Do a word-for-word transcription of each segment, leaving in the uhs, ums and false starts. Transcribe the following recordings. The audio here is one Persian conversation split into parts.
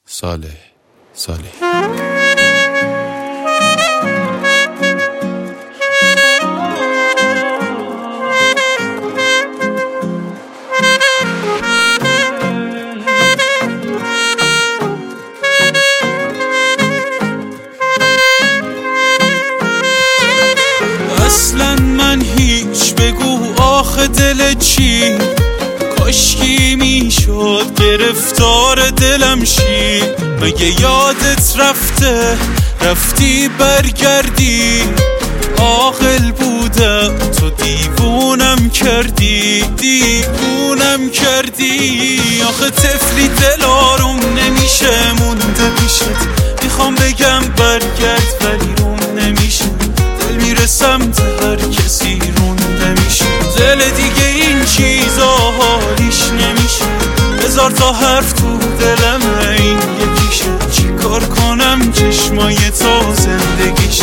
صالح صالح اصلا من هیچ بگو آخه دل چی کاشکی میشد گرفتار دلم شی مگه یادت رفته رفتی برگردی عاقل بودم تو دیوونم کردی دیوونم کردی آخه طفلی دل آروم نمیشه مونده پیشت میخوام بگم برگرد ولی روم نمیشه دل میره سمت هر کسی رونده میشه دل دیگه این چیزا حالیش نمیشه هزار تا حرف تو دلم این یکیشه چی کار کنم چشمای تو زندگیشه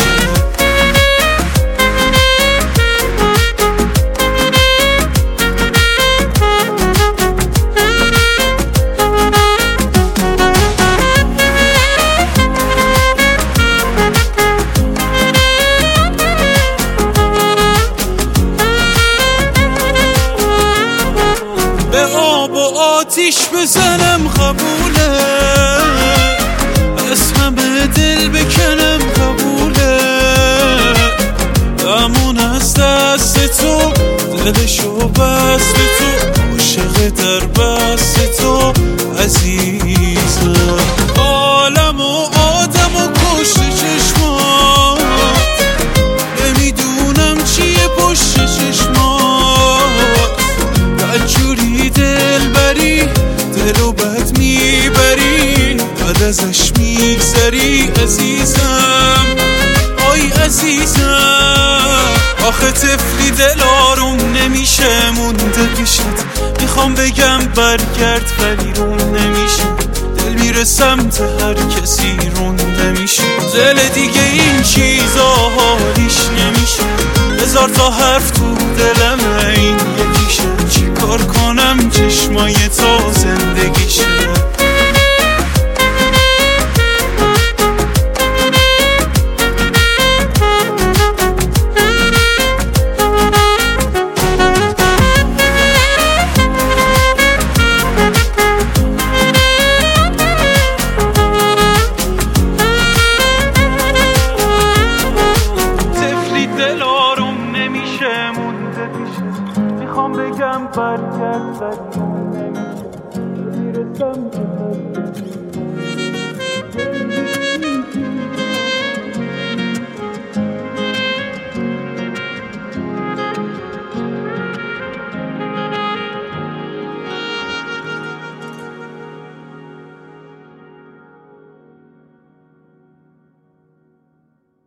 به آب و آتیش بزنم قبوله اسمم دل بکنم قبوله دمون از دست تو دلشو بست تو عاشق در بست تو عزیزم عالم و آدم و کشت چشمات نمیدونم چیه پشت چشمات بدجوری دل بری دلو بد میبری بعد ازش میگذری عزیزم آی عزیزم آخه طفلی دل آروم نمیشه مونده پیشت میخوام بگم برگرد ولی روم نمیشه دل میره سمت هر کسی رونده میشه دل دیگه این چیزا حالیش نمیشه هزار تا حرف تو دلم این یکیشه چی کار کنم چشمای تو زندگیشه دل آروم نمیشه مونده پیشه میخوام بگم برگرد